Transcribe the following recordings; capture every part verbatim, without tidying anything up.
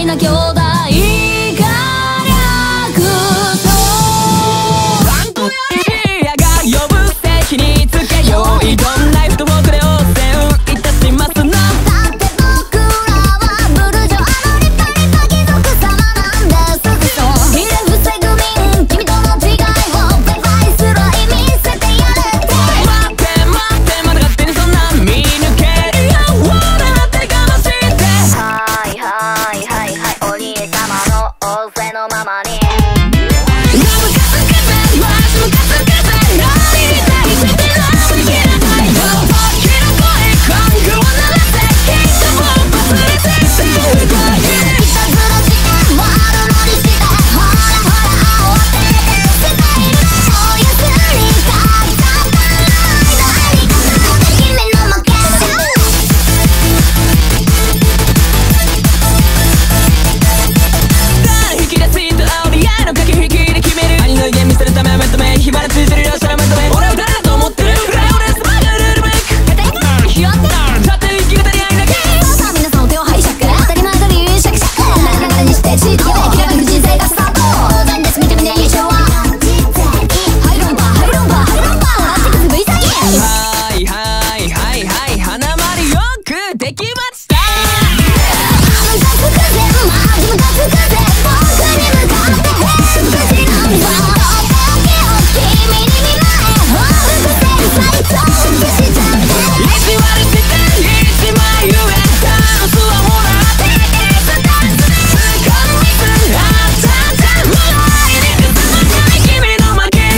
な兄弟が略と視野が呼ぶ席につけよいどんナイフとフォークで応戦いたしますな。 だって僕らはブルジョアの立派立派貴族様なんです。そうひれ伏せ組君との違いをデバイスロイ見せてやるって。 待って待ってまだ勝手にそんな見抜けるよ笑ってかましてはいはいはいはい、お兄様の仰せのままにラブカスカスマジムカスカス何に対してラブに切らないよ大きな声今後は鳴らせきっともう忘れてていいたずらして悪乗りしてほらほら慌てて捨てたいるおやすみかいたったないのありがとう姫の負け引き出しと煽り合いの駆け引きで決める兄の威厳見せるためは目と目火花ついてるよそれは目と目俺は誰だと思ってるフライオレスマグルルブレイクひよってたって生き方に愛だけさあ皆さんお手を拝借当たり前通りシャキシャキ流れ流れにして地域をきらめく人生がスタート当然です見てみて優勝はハイロンバーハイロンバーハイロンバーアシックス V サインはいはいはいはい花丸よくできましたムカつくぜマジムカつくぜ僕に向かって変な口なんだとっておきを君に見舞え報復戦最長しちゃって意地悪して一枚上ダンスはもらってスタンスでこのミスあったんだもういりくさまない君の負け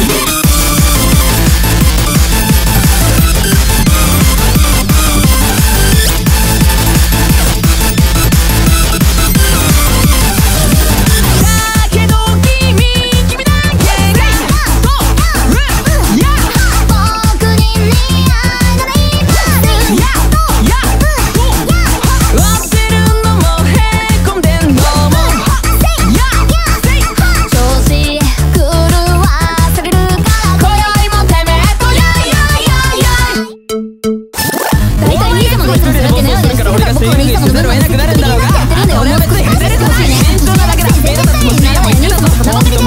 だけど君君だけがとうんや僕に似合わないパスやや落ちるのもへこんでんのもや調子狂わされるから今宵もてめえとやいやいやいや大体兄様がいつもそうやって悩んでるし僕は兄様の分までやってるんだよ。もう少し離れてほしいね。 弁当なだけだ弁当だってもう水やもん言ってたぞ長く